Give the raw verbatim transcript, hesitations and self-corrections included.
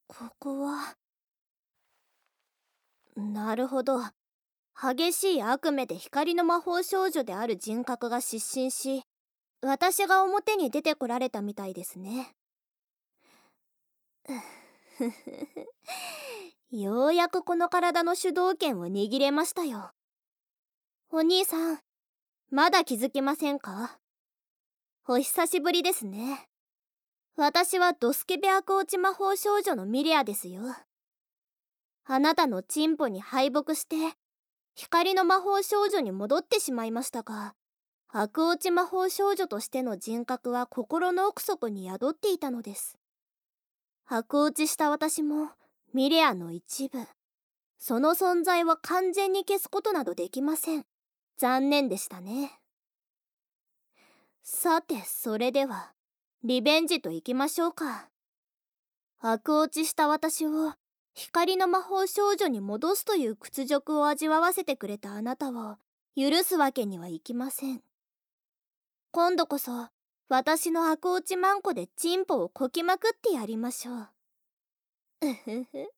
ここは。なるほど。激しい悪夢で光の魔法少女である人格が失神し、私が表に出てこられたみたいですね。ふふふようやくこの体の主導権を握れましたよ。お兄さん、まだ気づきませんか？お久しぶりですね。私はドスケベ悪落ち魔法少女のミレアですよ。あなたのチンポに敗北して光の魔法少女に戻ってしまいましたが、悪落ち魔法少女としての人格は心の奥底に宿っていたのです。悪落ちした私もミレアの一部。その存在は完全に消すことなどできません。残念でしたね。さて、それではリベンジといきましょうか。悪落ちした私を光の魔法少女に戻すという屈辱を味わわせてくれたあなたを許すわけにはいきません。今度こそ私の悪落ちマンコでチンポをこきまくってやりましょう。うふふ。